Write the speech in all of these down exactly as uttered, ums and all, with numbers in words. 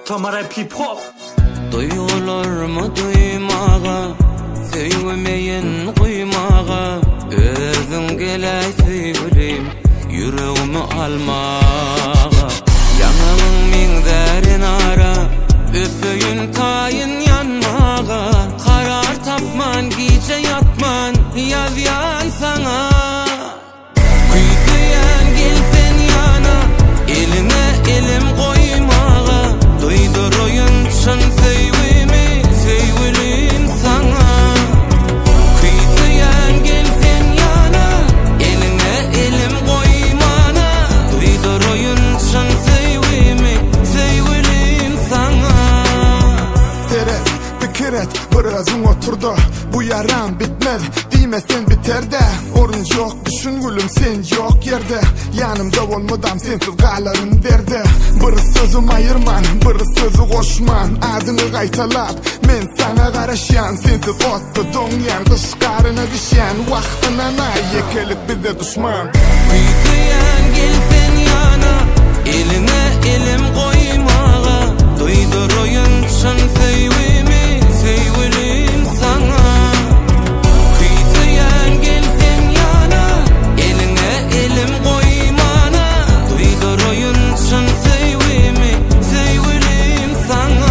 Tamara hip hop. Duygularımı duymağa, sevmeyin kuymağa, özün gelay sevgilim, yüreğimi almağa. Yanalın min derin ara, öpüyün tayın yanmağa. Karar tapman, gece yatman, yazyan sana. Kuytuyan gelsen yana, eline elim koymağa. Duyduruyun çın sevimi, sevgilim sana. Kuytuyan gelsen yana, eline elim koymana. Duyduruyun çın sevimi, sevgilim sana. Seret, fikir et, birazın oturdu. Bu yaram bitmez, diymesen biter de. Orun yok, düşün gülüm sen yok yerde. Yanımda olmadan sensiz qalarım derdi. Bir sözüm ayırman, bir sözü koşman. Adını qaytalap, men sana qaraşan. Sensiz ottu donyan, dışkarına düşen. Vaxtına yekelik bize düşman. Kuytuyan gelsen yana, eline elim koymağa. Duyduruyun çın sevimi, sevgilim sana. Kuytuyan gelsen yana, eline elim koymana. Duyduruyun çın sevimi, sevgilim sana.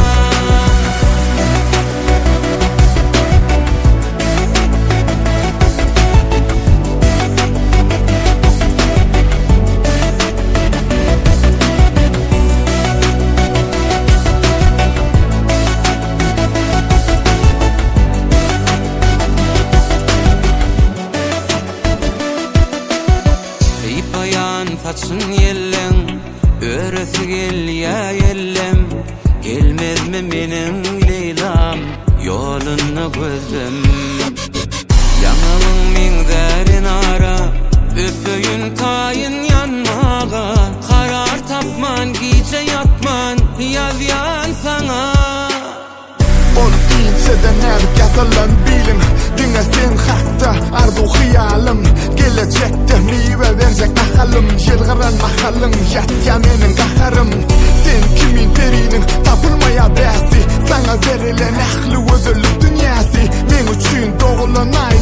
Saçın yellen, öresi gel ya yellem. Gelmez mi benim Leylam, yolunu gözüm. Yanalın min derin ara, öpüyün tayın yanmağa. Karar tapman, gece yatman, yaz yan sana. Ol inceden erk yazılan bilim. Dine sen hatta arzu hiyalim. Gelecekte meyve verecek ahalım. Yılgıran mahalım, yat ya menin qaharım. Sen kimin perinin tapılmaya bäsi. Sana verilen ahli özürlük dünyası. Men üçün doğulan ay